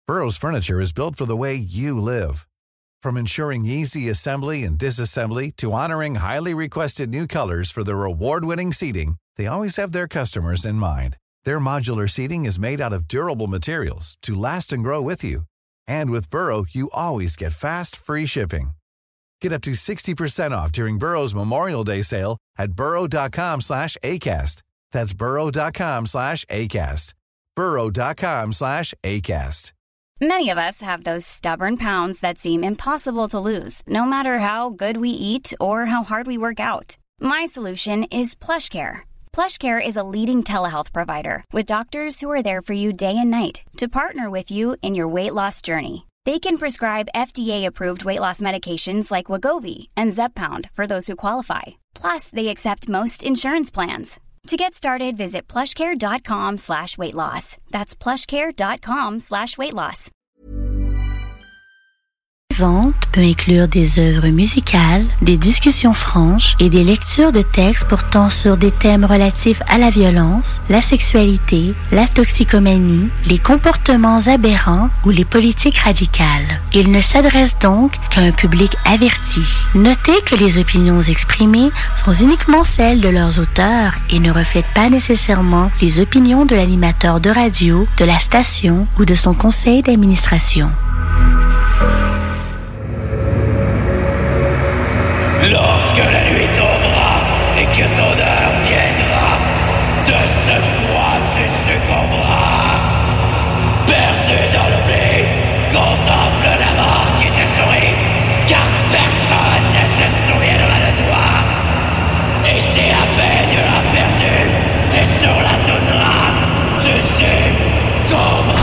Burrow's furniture is built for the way you live. From ensuring easy assembly and disassembly to honoring highly requested new colors for their award-winning seating, they always have their customers in mind. Their modular seating is made out of durable materials to last and grow with you. And with Burrow, you always get fast, free shipping. Get up to 60% off during Burrow's Memorial Day sale at burrow.com/ACAST. That's burrow.com/ACAST. burrow.com/ACAST. Many of us have those stubborn pounds that seem impossible to lose, no matter how good we eat or how hard we work out. My solution is PlushCare. PlushCare is a leading telehealth provider with doctors who are there for you day and night to partner with you in your weight loss journey. They can prescribe FDA-approved weight loss medications like Wegovy and Zepbound for those who qualify. Plus, they accept most insurance plans. To get started, visit plushcare.com/weightloss. That's plushcare.com/weightloss. Vente peut inclure des œuvres musicales, des discussions franches et des lectures de textes portant sur des thèmes relatifs à la violence, la sexualité, la toxicomanie, les comportements aberrants ou les politiques radicales. Il ne s'adresse donc qu'à un public averti. Notez que les opinions exprimées sont uniquement celles de leurs auteurs et ne reflètent pas nécessairement les opinions de l'animateur de radio, de la station ou de son conseil d'administration. Lorsque la nuit tombera et que ton heure viendra, de ce froid tu succomberas. Perdu dans l'oubli, contemple la mort qui te sourit, car personne ne se souviendra de toi. Et si à peine tu l'as perdu, et sur la toundra, tu succomberas.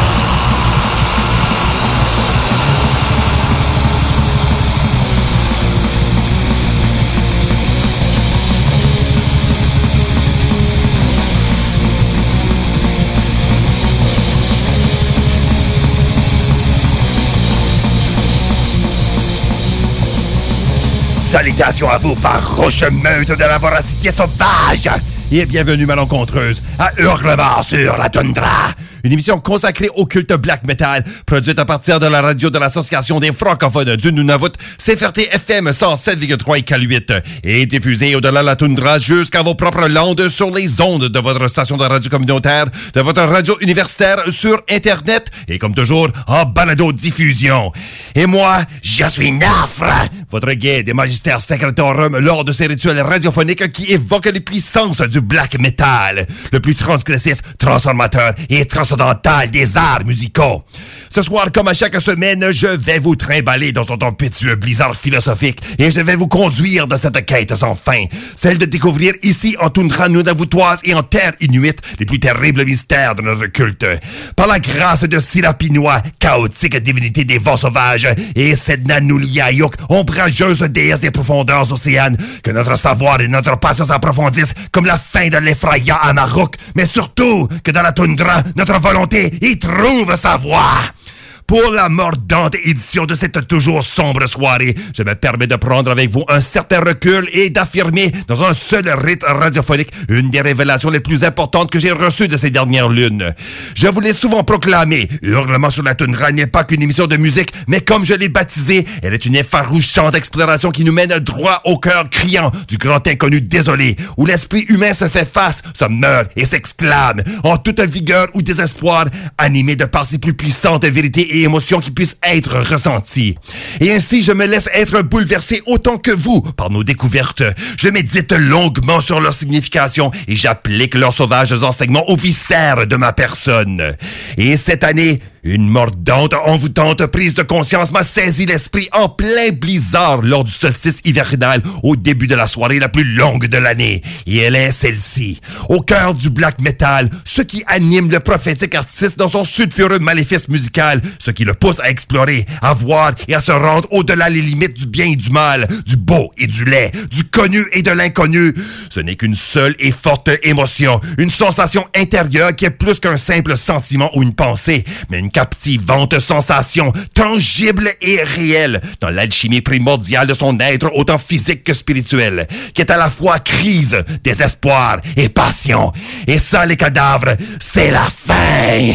Salutations à vous, farouche meute de la voracité sauvage! Et bienvenue, malencontreuse, à Hurlement sur la toundra! Une émission consacrée au culte black metal, produite à partir de la radio de l'Association des francophones du Nunavut, CFRT FM 107,3 et K8, et diffusée au-delà de la toundra jusqu'à vos propres landes sur les ondes de votre station de radio communautaire, de votre radio universitaire sur Internet, et comme toujours, en balado-diffusion. Et moi, je suis Nafre, votre guide et magistère secretorum lors de ces rituels radiophoniques qui évoquent les puissances du black metal, le plus transgressif, transformateur et transcendantal des arts musicaux. Ce soir, comme à chaque semaine, je vais vous trimballer dans un tempétueux blizzard philosophique et je vais vous conduire dans cette quête sans fin, celle de découvrir ici en toundra nunavuttoise et en terre inuite les plus terribles mystères de notre culte. Par la grâce de Silapinois, chaotique divinité des vents sauvages, et Sedna Nuliayuk, ombrageuse déesse des profondeurs océanes, que notre savoir et notre passion s'approfondissent comme la fin de l'Effraya à Maroc, mais surtout que dans la toundra, notre volonté y trouve sa voie. Pour la mordante édition de cette toujours sombre soirée, je me permets de prendre avec vous un certain recul et d'affirmer dans un seul rite radiophonique une des révélations les plus importantes que j'ai reçues de ces dernières lunes. Je vous l'ai souvent proclamé, Hurlement sur la toundra n'est pas qu'une émission de musique, mais comme je l'ai baptisée, elle est une effarouchante exploration qui nous mène droit au cœur criant du grand inconnu désolé, où l'esprit humain se fait face, se meurt et s'exclame, en toute vigueur ou désespoir, animé de par ses plus puissantes vérités et émotions qui puissent être ressenties. Et ainsi, je me laisse être bouleversé autant que vous par nos découvertes. Je médite longuement sur leur signification et j'applique leurs sauvages enseignements aux viscères de ma personne. Et cette année, une mordante, envoûtante prise de conscience m'a saisi l'esprit en plein blizzard lors du solstice hivernal au début de la soirée la plus longue de l'année. Et elle est celle-ci. Au cœur du black metal, ce qui anime le prophétique artiste dans son sulfureux maléfice musical, ce qui le pousse à explorer, à voir et à se rendre au-delà les limites du bien et du mal, du beau et du laid, du connu et de l'inconnu. Ce n'est qu'une seule et forte émotion, une sensation intérieure qui est plus qu'un simple sentiment ou une pensée, mais une captivante sensation, tangible et réelle, dans l'alchimie primordiale de son être autant physique que spirituel, qui est à la fois crise, désespoir et passion. Et ça, les cadavres, c'est la fin!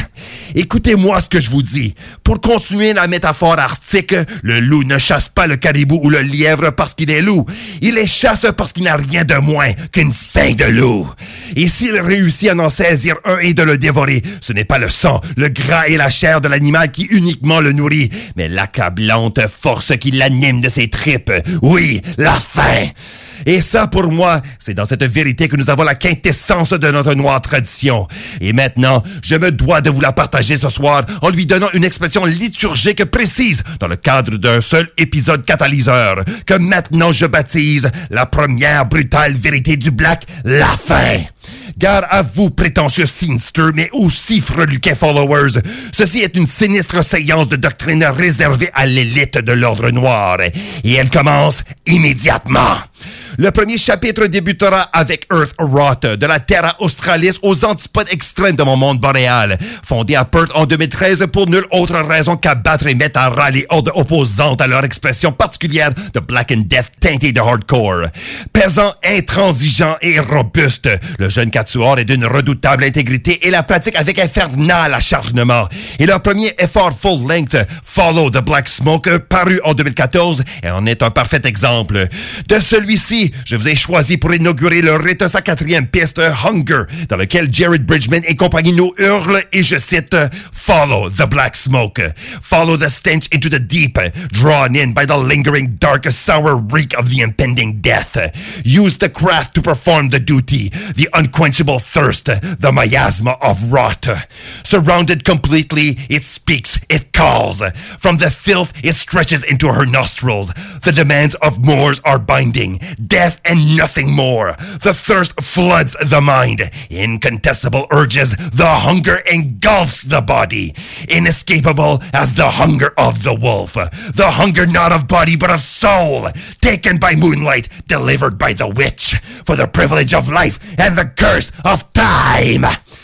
Écoutez-moi ce que je vous dis. Pour continuer la métaphore arctique, le loup ne chasse pas le caribou ou le lièvre parce qu'il est loup. Il les chasse parce qu'il n'a rien de moins qu'une faim de loup. Et s'il réussit à en saisir un et de le dévorer, ce n'est pas le sang, le gras et la chair de l'animal qui uniquement le nourrit, mais l'accablante force qui l'anime de ses tripes. Oui, la faim. Et ça, pour moi, c'est dans cette vérité que nous avons la quintessence de notre noire tradition. Et maintenant, je me dois de vous la partager ce soir en lui donnant une expression liturgique précise dans le cadre d'un seul épisode catalyseur que maintenant je baptise la première brutale vérité du Black, la faim. Gare à vous, prétentieux Seenster, mais aussi freluquins followers. Ceci est une sinistre séance de doctrine réservée à l'élite de l'ordre noir. Et elle commence immédiatement. Le premier chapitre débutera avec Earth Rot, de la Terra Australis aux antipodes extrêmes de mon monde boréal. Fondé à Perth en 2013 pour nulle autre raison qu'abattre et mettre à ras les hordes opposantes à leur expression particulière de Black and Death teintée de hardcore. Pesant, intransigeant et robuste, le jeune Quatuor est d'une redoutable intégrité et la pratique avec infernal acharnement. Et leur premier effort full-length, Follow the Black Smoke, paru en 2014, en est un parfait exemple. De celui-ci, je vous ai choisi pour inaugurer le rite sa quatrième piste, Hunger, dans lequel Jared Bridgman et compagnie nous hurlent, et je cite, Follow the black smoke. Follow the stench into the deep, drawn in by the lingering dark sour reek of the impending death. Use the craft to perform the duty, the unquenchable thirst, the miasma of rot. Surrounded completely, it speaks, it calls. From the filth, it stretches into her nostrils. The demands of Moors are binding. Death and nothing more. The thirst floods the mind. Incontestable urges, the hunger engulfs the body. Inescapable as the hunger of the wolf. The hunger not of body but of soul. Taken by moonlight, delivered by the witch. For the privilege of life and the curse of time.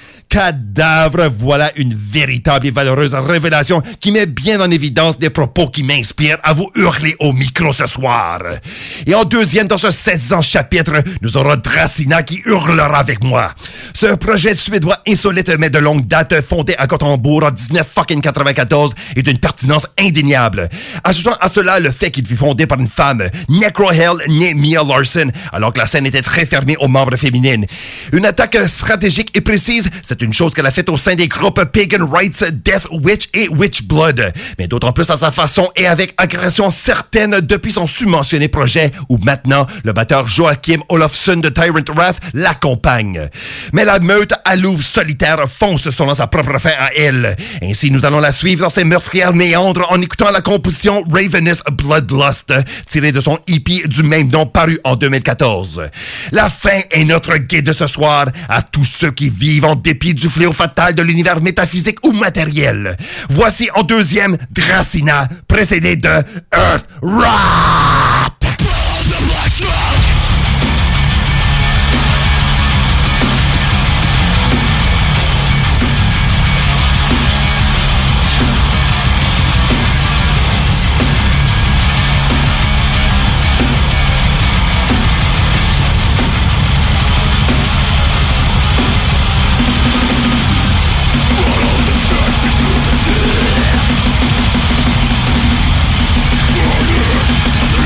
Cadavre, voilà une véritable et valeureuse révélation qui met bien en évidence des propos qui m'inspirent à vous hurler au micro ce soir. Et en deuxième, dans ce 16e chapitre, nous aurons Dracina qui hurlera avec moi. Ce projet suédois insolite mais de longue date, fondé à Gothenburg en 1994, est d'une pertinence indéniable. Ajoutant à cela le fait qu'il fut fondé par une femme, Necrohell née Mia Larson, alors que la scène était très fermée aux membres féminines. Une attaque stratégique et précise, c'est une chose qu'elle a faite au sein des groupes Pagan Rights, Death Witch et Witchblood, mais d'autant plus à sa façon et avec agression certaine depuis son submentionné projet où maintenant le batteur Joachim Olofsson de Tyrant Wrath l'accompagne. Mais la meute à louve solitaire fonce selon sa propre fin à elle. Ainsi, nous allons la suivre dans ses meurtrières méandres en écoutant la composition Ravenous Bloodlust, tirée de son EP du même nom paru en 2014. La fin est notre guide ce soir à tous ceux qui vivent en dépit du fléau fatal de l'univers métaphysique ou matériel. Voici en deuxième Dracina, précédé de Earth Rot! Follow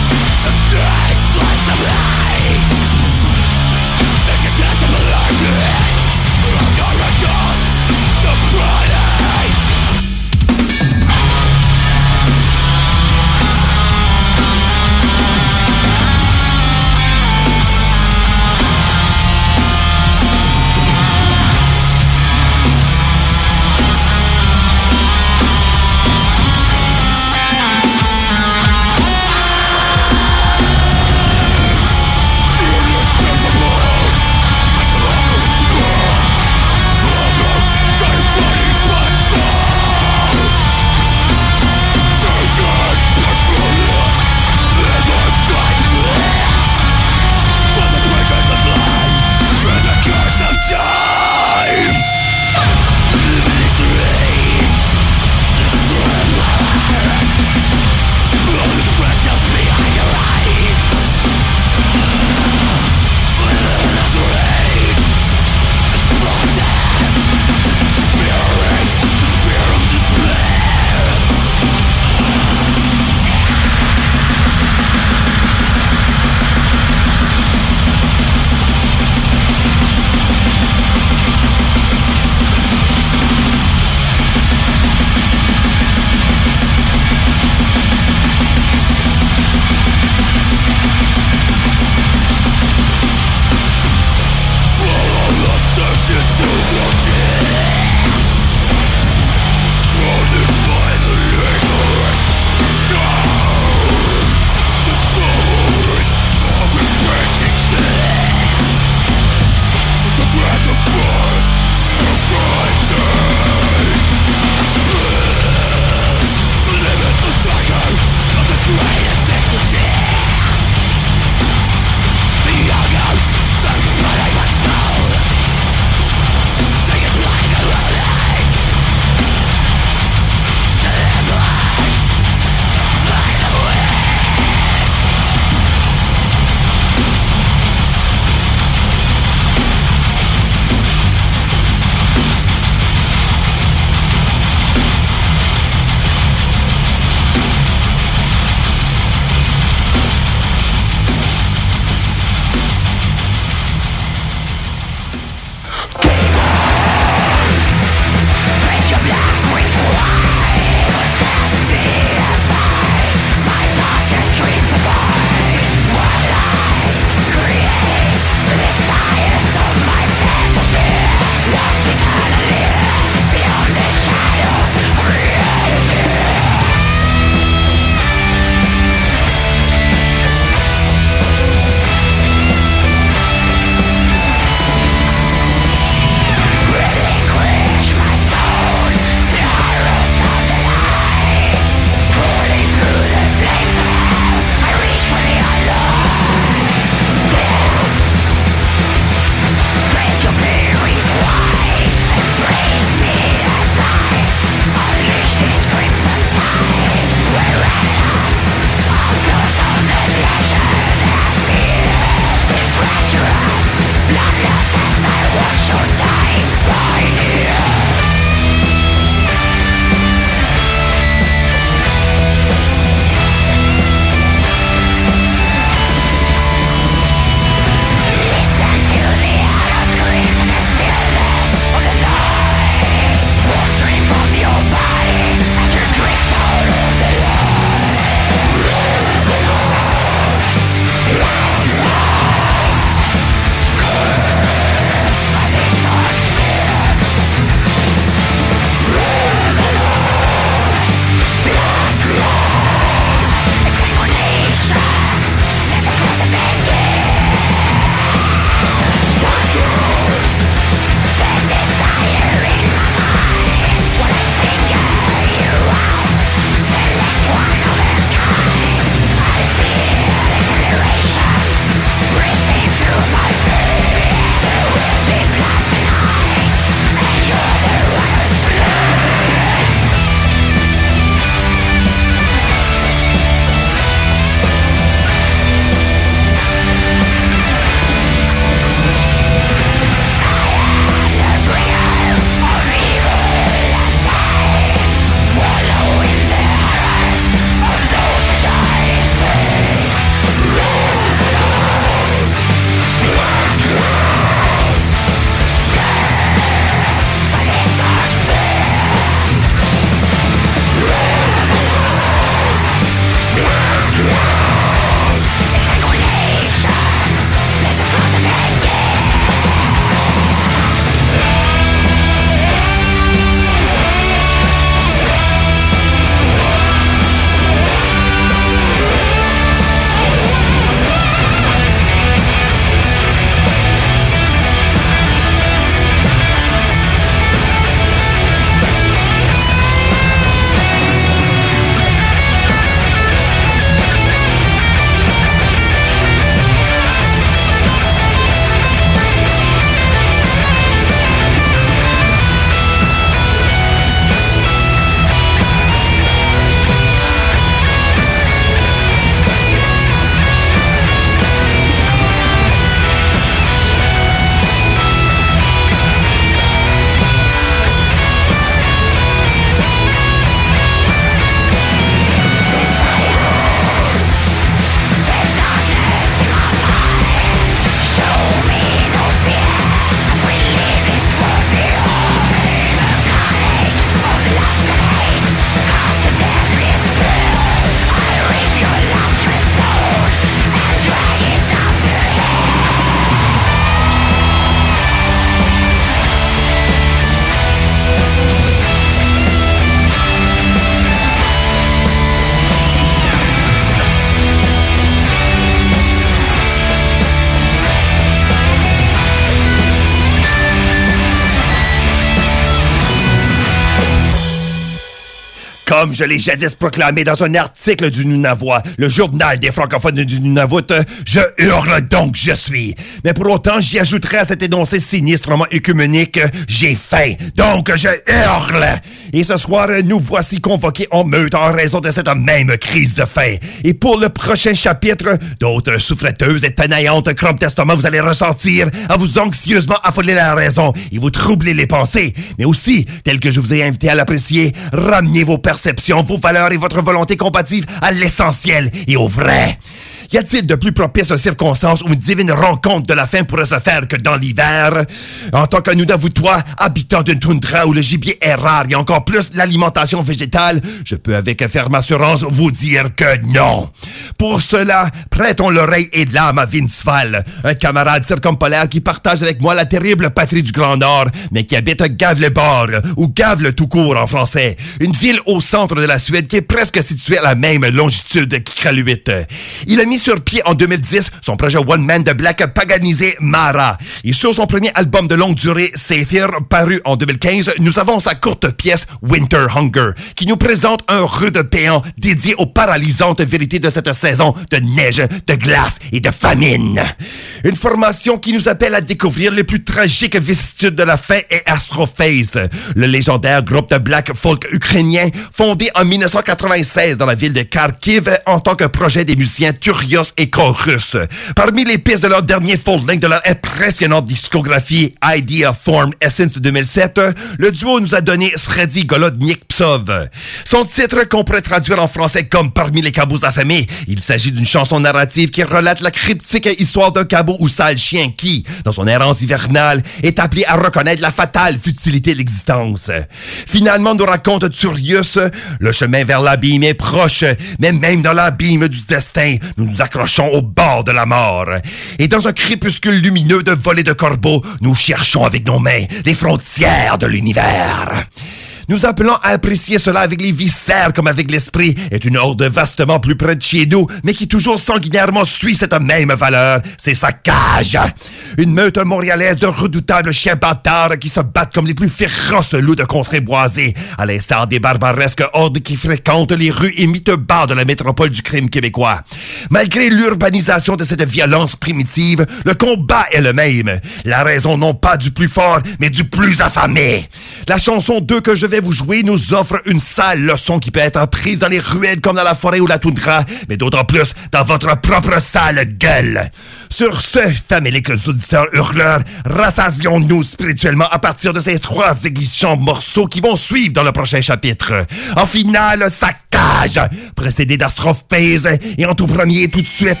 Comme je l'ai jadis proclamé dans un article du Nunavut, le journal des francophones du Nunavut, je hurle donc je suis. Mais pour autant, j'y ajouterai à cet énoncé sinistrement œcuménique, j'ai faim, donc je hurle. Et ce soir, nous voici convoqués en meute en raison de cette même crise de faim. Et pour le prochain chapitre, d'autres souffreteuses et tenaillantes crampes d'estomac vous allez ressentir à vous anxieusement affoler la raison et vous troubler les pensées. Mais aussi, tel que je vous ai invité à l'apprécier, ramenez vos perceptions, vos valeurs et votre volonté compatible à l'essentiel et au vrai. Y a-t-il de plus propice circonstances où une divine rencontre de la faim pourrait se faire que dans l'hiver? En tant que Nunavuttois, habitant d'une toundra où le gibier est rare et encore plus l'alimentation végétale, je peux avec ferme assurance vous dire que non. Pour cela, prêtons l'oreille et l'âme à Vince Fall, un camarade circumpolaire qui partage avec moi la terrible patrie du Grand Nord, mais qui habite Gävleborg, ou Gävle tout court en français, une ville au centre de la Suède qui est presque située à la même longitude qu'Iqaluit. Il a mis sur pied en 2010 son projet One Man de Black paganisé Mara. Et sur son premier album de longue durée, Satyr, paru en 2015, nous avons sa courte pièce Winter Hunger, qui nous présente un rude péant dédié aux paralysantes vérités de cette saison de neige, de glace et de famine. Une formation qui nous appelle à découvrir les plus tragiques vicissitudes de la faim et Astrophase, le légendaire groupe de black folk ukrainien fondé en 1996 dans la ville de Kharkiv en tant que projet des musiciens Turios et Chorus. Parmi les pistes de leur dernier full-length de leur impressionnante discographie Idea Form Essence de 2007, le duo nous a donné Sredi Golodnik Psov. Son titre qu'on pourrait traduire en français comme Parmi les cabots affamés, il s'agit d'une chanson narrative qui relate la cryptique histoire d'un cabot ou sale chien qui, dans son errance hivernale, est appelé à reconnaître la fatale futilité de l'existence. Finalement, nous raconte Turius, le chemin vers l'abîme est proche, mais même dans l'abîme du destin, nous nous accrochons au bord de la mort. Et dans un crépuscule lumineux de volées de corbeaux, nous cherchons avec nos mains les frontières de l'univers. Nous appelons à apprécier cela avec les viscères comme avec l'esprit, est une horde vastement plus près de chez nous, mais qui toujours sanguinairement suit cette même valeur, c'est sa cage. Une meute montréalaise de redoutables chiens bâtards qui se battent comme les plus féroces loups de contrées boisées, à l'instar des barbaresques hordes qui fréquentent les rues et miteux-bars de la métropole du crime québécois. Malgré l'urbanisation de cette violence primitive, le combat est le même. La raison non pas du plus fort, mais du plus affamé. La chanson 2 que je vais vous jouer nous offre une sale leçon qui peut être prise dans les ruelles comme dans la forêt ou la toundra, mais d'autant plus dans votre propre sale gueule. Sur ce, faméliques auditeurs hurleurs, rassasions-nous spirituellement à partir de ces 3 aiguichants morceaux qui vont suivre dans le prochain chapitre. En finale, sa cage, précédée d'Astrophase, et en tout premier, tout de suite,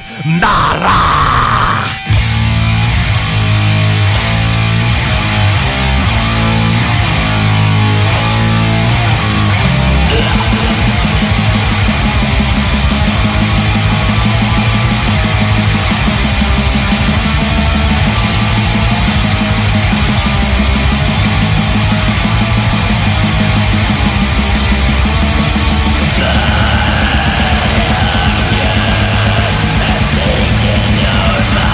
Mara! Your mind.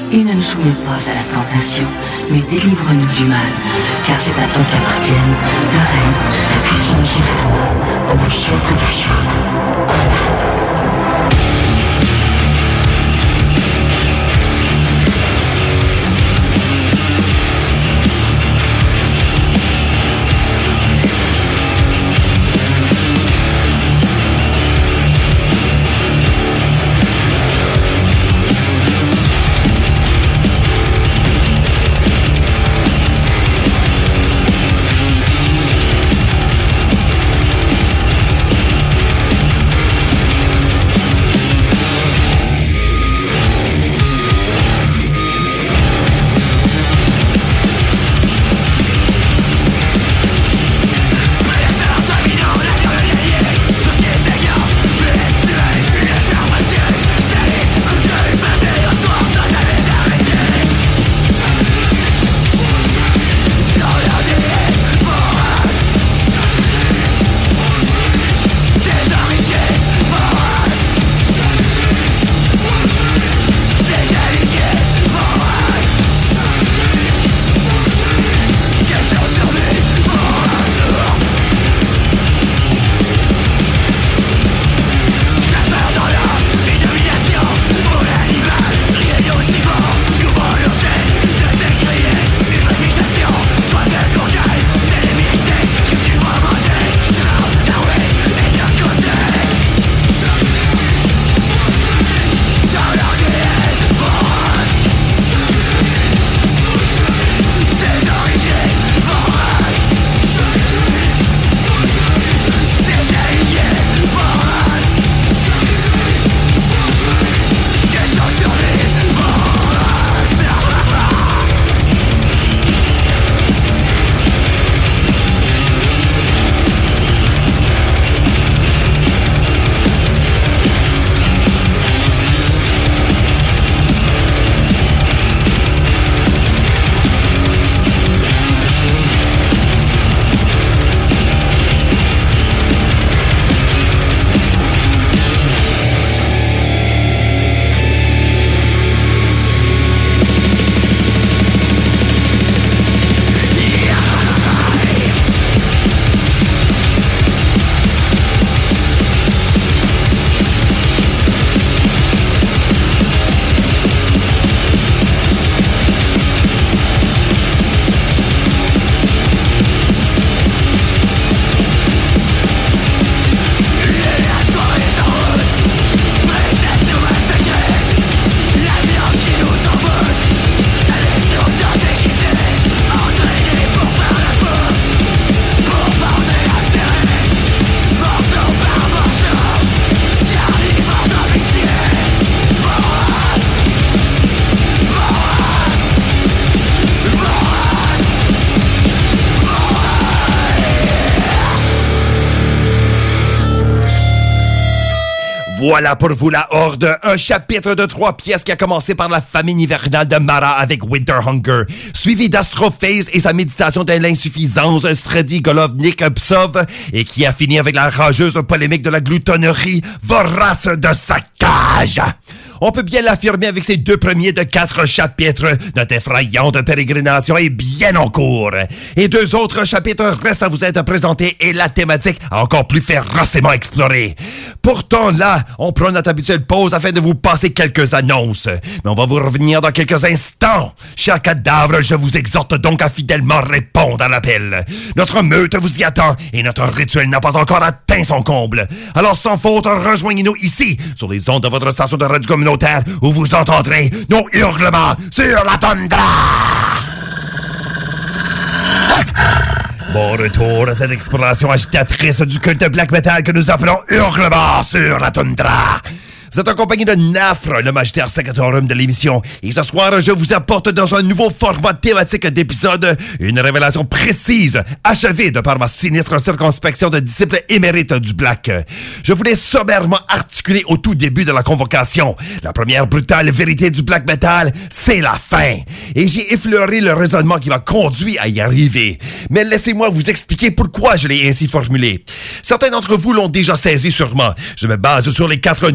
et ne nous soumets pas à la tentation, mais délivre-nous du mal, car c'est à toi qu'appartiennent le règne, la puissance et la gloire, dans le siècle des siècles. Voilà pour vous la Horde, un chapitre de 3 pièces qui a commencé par la famine hivernale de Mara avec Winter Hunger, suivi d'Astrophase et sa méditation de l'insuffisance, Strady Golovnik Psov, et qui a fini avec la rageuse polémique de la gloutonnerie vorace de sa cage. On peut bien l'affirmer avec ces 2 premiers de 4 chapitres. Notre effrayante pérégrination est bien en cours. Et 2 autres chapitres restent à vous être présentés et la thématique encore plus férocement explorée. Pourtant, là, on prend notre habituelle pause afin de vous passer quelques annonces. Mais on va vous revenir dans quelques instants. Chers cadavres, je vous exhorte donc à fidèlement répondre à l'appel. Notre meute vous y attend et notre rituel n'a pas encore atteint son comble. Alors, sans faute, rejoignez-nous ici, sur les ondes de votre station de radio communautaire, où vous entendrez nos hurlements sur la toundra. Bon retour à cette exploration agitatrice du culte black metal que nous appelons Hurlement sur la toundra. Vous êtes en compagnie de Nafre, le magistère secretorum de l'émission. Et ce soir, je vous apporte dans un nouveau format thématique d'épisode une révélation précise, achevée de par ma sinistre circonspection de disciple émérite du Black. Je voulais sommairement articuler au tout début de la convocation. La première brutale vérité du Black Metal, c'est la fin. Et j'ai effleuré le raisonnement qui m'a conduit à y arriver. Mais laissez-moi vous expliquer pourquoi je l'ai ainsi formulé. Certains d'entre vous l'ont déjà saisi sûrement. Je me base sur les 4 nobles vérités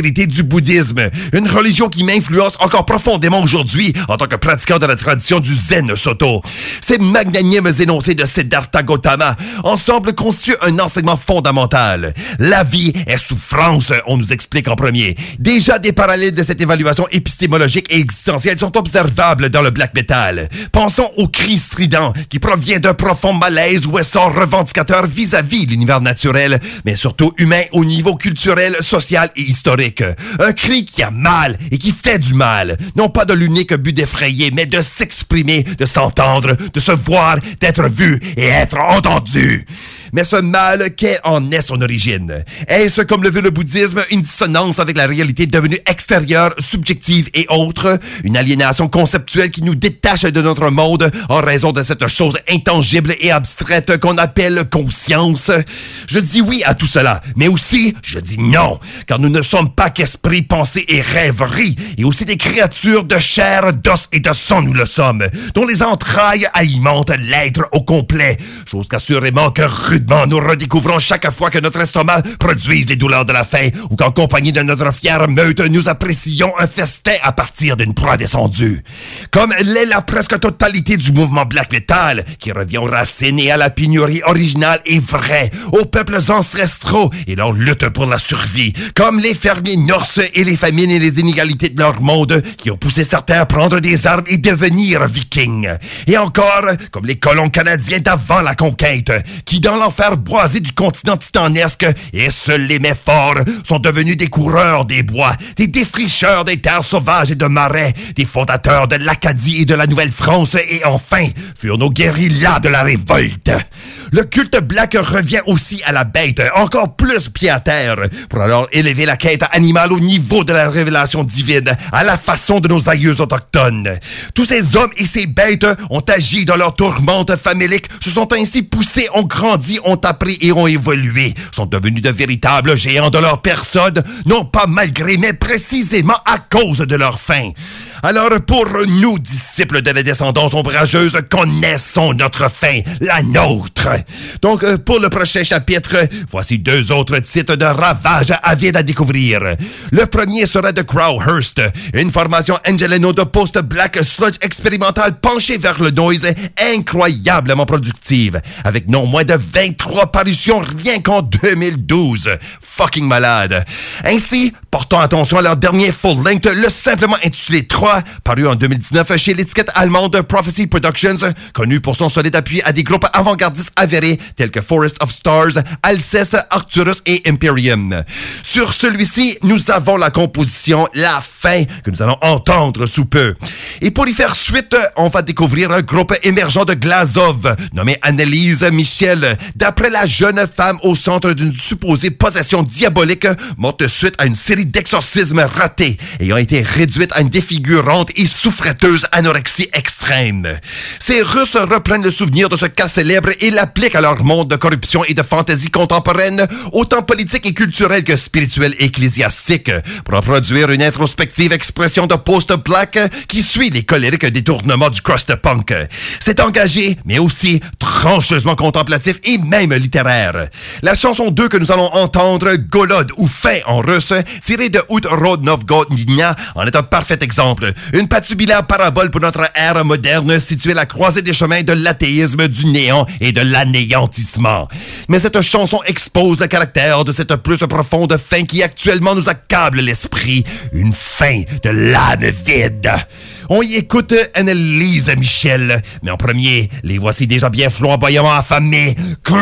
vérité du bouddhisme, une religion qui m'influence encore profondément aujourd'hui en tant que pratiquant de la tradition du Zen Soto. Ces magnanimes énoncés de Siddhartha Gautama ensemble constituent un enseignement fondamental. La vie est souffrance, on nous explique en premier. Déjà, des parallèles de cette évaluation épistémologique et existentielle sont observables dans le black metal. Pensons au cri strident qui provient d'un profond malaise ou essor revendicateur vis-à-vis l'univers naturel, mais surtout humain au niveau culturel, social et historique. Un cri qui a mal et qui fait du mal. Non pas de l'unique but d'effrayer, mais de s'exprimer, de s'entendre, de se voir, d'être vu et être entendu. Mais ce mal, quelle en est son origine? Est-ce, comme le veut le bouddhisme, une dissonance avec la réalité devenue extérieure, subjective et autre? Une aliénation conceptuelle qui nous détache de notre monde en raison de cette chose intangible et abstraite qu'on appelle conscience? Je dis oui à tout cela, mais aussi, je dis non, car nous ne sommes pas qu'esprit, pensée et rêverie, et aussi des créatures de chair, d'os et de sang nous le sommes, dont les entrailles alimentent l'être au complet, chose qu'assurément que nous redécouvrons chaque fois que notre estomac produise les douleurs de la faim ou qu'en compagnie de notre fière meute, nous apprécions un festin à partir d'une proie descendue. Comme l'est la presque totalité du mouvement black metal, qui revient aux racines et à la pénurie originale et vraie, aux peuples ancestraux et leur lutte pour la survie, comme les fermiers norses et les famines et les inégalités de leur monde qui ont poussé certains à prendre des armes et devenir vikings. Et encore, comme les colons canadiens d'avant la conquête, qui dans l'enfer boisé du continent titanesque, et seuls les mets forts sont devenus des coureurs des bois, des défricheurs des terres sauvages et de marais, des fondateurs de l'Acadie et de la Nouvelle-France, et enfin, furent nos guérillas de la révolte. Le culte black revient aussi à la bête, encore plus pied à terre, pour alors élever la quête animale au niveau de la révélation divine, à la façon de nos aïeux autochtones. Tous ces hommes et ces bêtes ont agi dans leur tourmente famélique, se sont ainsi poussés, ont grandi, ont appris et ont évolué, sont devenus de véritables géants de leur personne, non pas malgré, mais précisément à cause de leur faim. Alors, pour nous, disciples de la descendance ombrageuse, connaissons notre fin, la nôtre. Donc, pour le prochain chapitre, voici 2 autres titres de ravage avides à découvrir. Le premier sera de Crowhurst, une formation angeleno de post-black sludge expérimental penchée vers le noise, incroyablement productive, avec non moins de 23 parutions rien qu'en 2012. Fucking malade. Ainsi, portons attention à leur dernier full-length, le simplement intitulé 3, paru en 2019 chez l'étiquette allemande Prophecy Productions, connu pour son solide appui à des groupes avant-gardistes avérés tels que Forest of Stars, Alceste, Arcturus et Imperium. Sur celui-ci, nous avons la composition La Fin que nous allons entendre sous peu. Et pour y faire suite, on va découvrir un groupe émergent de Glazov, nommé Annelise Michel, d'après la jeune femme au centre d'une supposée possession diabolique, morte suite à une série d'exorcismes ratés, ayant été réduite à une défigurante et souffreteuse anorexie extrême. Ces Russes reprennent le souvenir de ce cas célèbre et l'appliquent à leur monde de corruption et de fantaisie contemporaine, autant politique et culturelle que spirituelle et ecclésiastique, pour en produire une introspective expression de post-black qui suit les colériques détournements du crust punk. C'est engagé, mais aussi trancheusement contemplatif et même littéraire. La chanson 2 que nous allons entendre, Golod ou Fin en russe, tirée de Ut Rodnovgodnia, en est un parfait exemple. Une patubulaire parabole pour notre ère moderne située à la croisée des chemins de l'athéisme, du néant et de l'anéantissement. Mais cette chanson expose le caractère de cette plus profonde faim qui actuellement nous accable l'esprit. Une faim de l'âme vide. On y écoute Annelise Michel, mais en premier, les voici déjà bien flamboyamment affamés,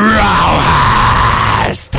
Crowhurst!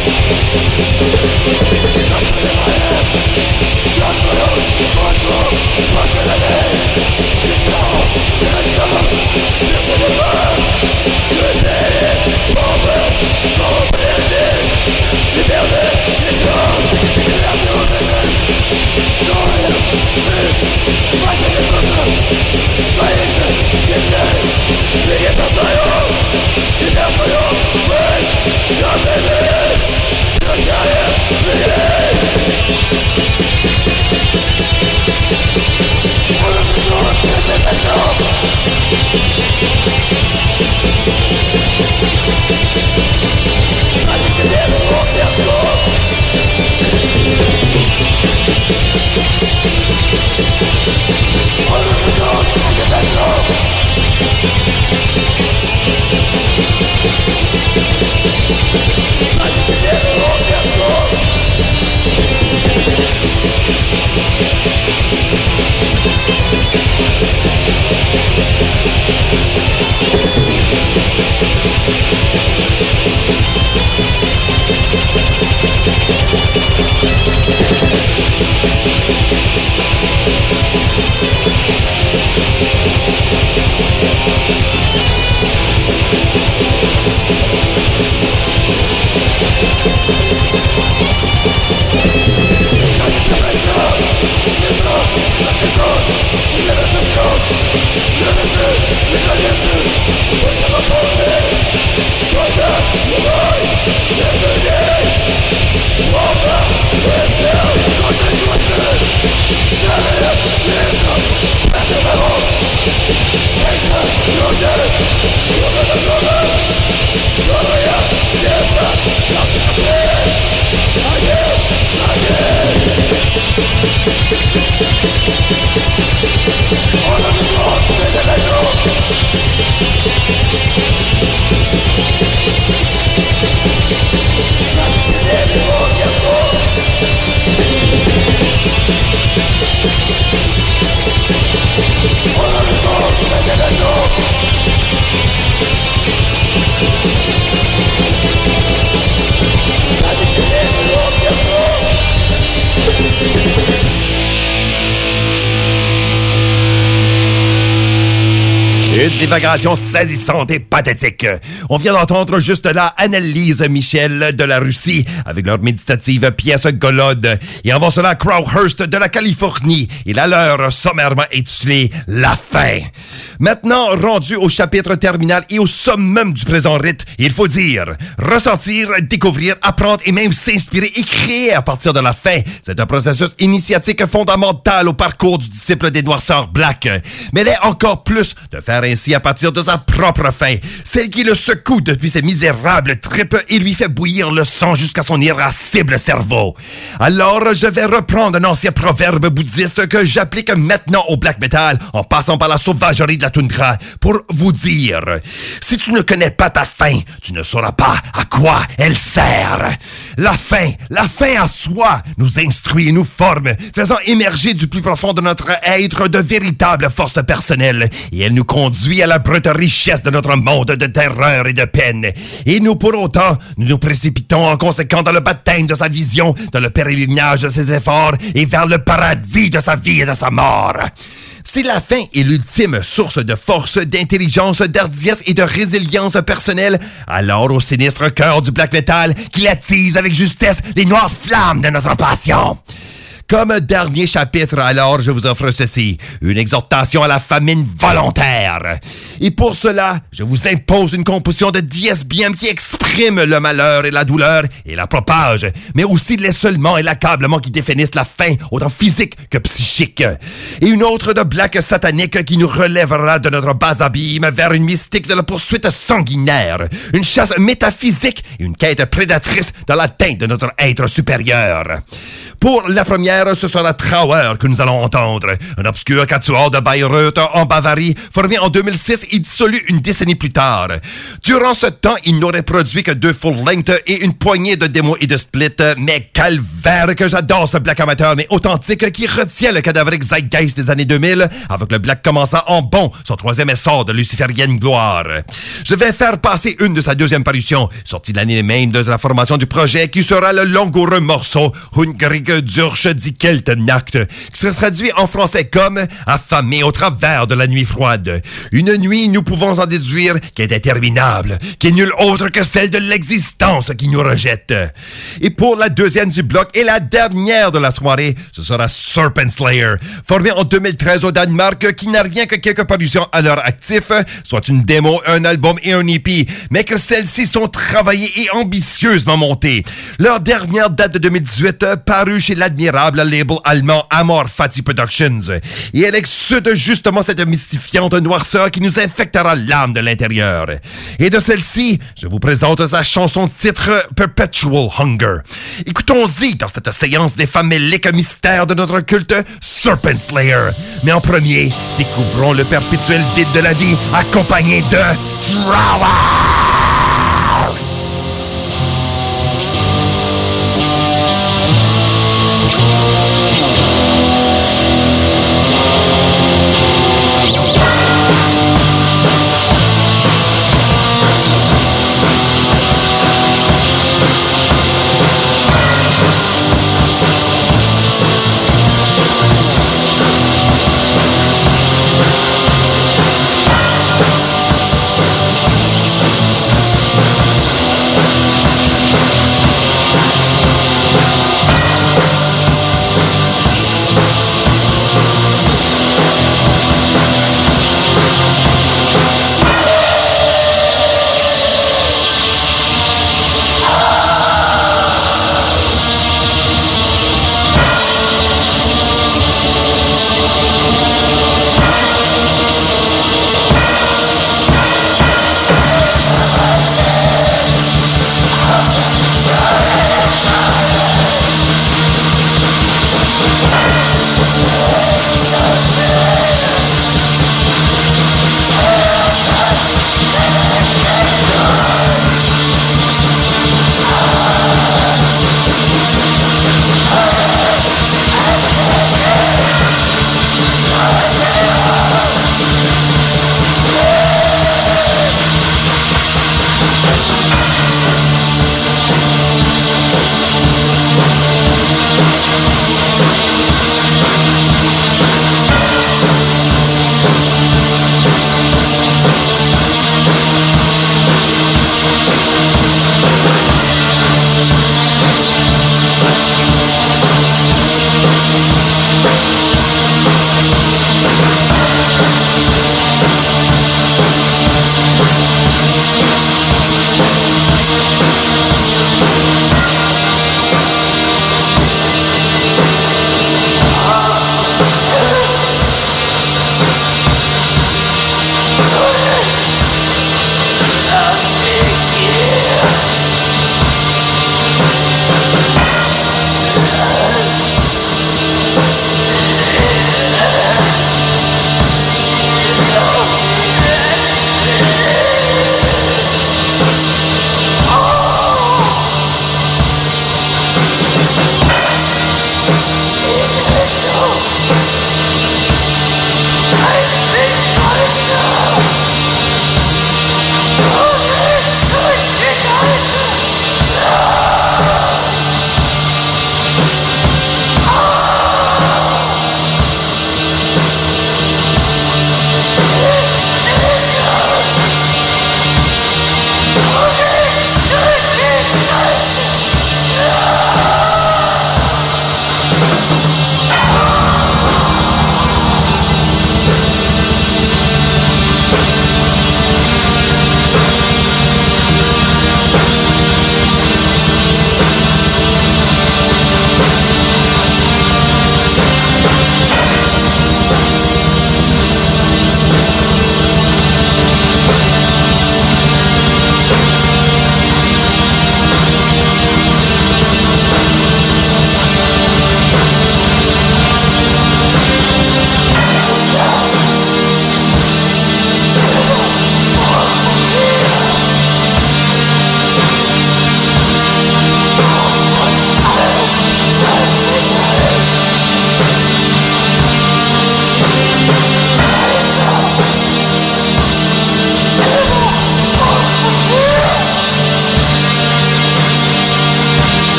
Une divagation saisissante et pathétique. On vient d'entendre juste là Annelise Michel de la Russie avec leur méditative pièce Golode. Et avant cela, Crowhurst de la Californie et la leur sommairement intitulée La fin. Maintenant, rendu au chapitre terminal et au summum du présent rite, il faut dire, ressentir, découvrir, apprendre et même s'inspirer et créer à partir de la fin. C'est un processus initiatique fondamental au parcours du disciple des noirceurs Black. Mais il est encore plus de faire ainsi à partir de sa propre fin, celle qui le secoue depuis ses misérables tripes et lui fait bouillir le sang jusqu'à son irascible cerveau. Alors, je vais reprendre un ancien proverbe bouddhiste que j'applique maintenant au black metal en passant par la sauvagerie de la toundra pour vous dire, si tu ne connais pas ta fin, tu ne sauras pas à quoi elle sert. La fin à soi, nous instruit et nous forme, faisant émerger du plus profond de notre être de véritables forces personnelles, et elle nous conduit à la brute richesse de notre monde de terreur et de peine. Et nous, pour autant, nous précipitons en conséquent dans le baptême de sa vision, dans le pèlerinage de ses efforts et vers le paradis de sa vie et de sa mort. Si la fin est l'ultime source de force, d'intelligence, d'hardiesse et de résilience personnelle, alors au sinistre cœur du black metal qu'il attise avec justesse les noires flammes de notre passion. Comme dernier chapitre, alors, je vous offre ceci, une exhortation à la famine volontaire. Et pour cela, je vous impose une composition de dies biem qui exprime le malheur et la douleur et la propage, mais aussi l'essolement et l'accablement qui définissent la faim, autant physique que psychique. Et une autre de black satanique qui nous relèvera de notre bas abîme vers une mystique de la poursuite sanguinaire, une chasse métaphysique et une quête prédatrice dans l'atteinte de notre être supérieur. Pour la première, ce sera Trauer que nous allons entendre. Un obscur quatuor de Bayreuth en Bavarie, formé en 2006 et dissolu une décennie plus tard. Durant ce temps, il n'aurait produit que 2 full-length et une poignée de démos et de splits, mais calvaire que j'adore ce black amateur mais authentique qui retient le cadavérique zeitgeist des années 2000, avec le black commençant en bon, son 3e essor de luciférienne gloire. Je vais faire passer une de sa 2e parution, sortie de l'année même de la formation du projet, qui sera le langoureux morceau Hungrige durch die Keltennacht, qui se traduit en français comme « affamé au travers de la nuit froide ». Une nuit, nous pouvons en déduire, qui est interminable, qui est nulle autre que celle de l'existence qui nous rejette. Et pour la 2e du bloc et la dernière de la soirée, ce sera Serpent Slayer, formé en 2013 au Danemark, qui n'a rien que quelques parutions à leur actif, soit une démo, un album et un EP, mais que celles-ci sont travaillées et ambitieusement montées. Leur dernière date de 2018 parut chez l'admirable label allemand Amor Fati Productions, et elle exude justement cette mystifiante noirceur qui nous infectera l'âme de l'intérieur. Et de celle-ci, je vous présente sa chanson titre Perpetual Hunger. Écoutons-y dans cette séance des faméliques mystères de notre culte Serpent Slayer. Mais en premier, découvrons le perpétuel vide de la vie accompagné de Trauer.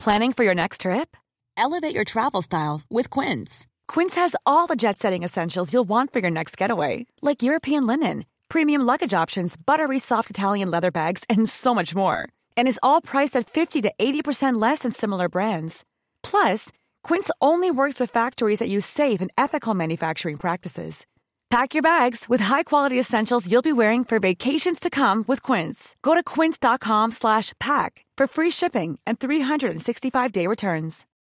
Planning for your next trip? Elevate your travel style with Quince. Quince has all the jet-setting essentials you'll want for your next getaway, like European linen, premium luggage options, buttery soft Italian leather bags, and so much more. And is all priced at 50 to 80% less than similar brands. Plus, Quince only works with factories that use safe and ethical manufacturing practices. Pack your bags with high-quality essentials you'll be wearing for vacations to come with Quince. Go to quince.com/pack for free shipping and 365-day returns.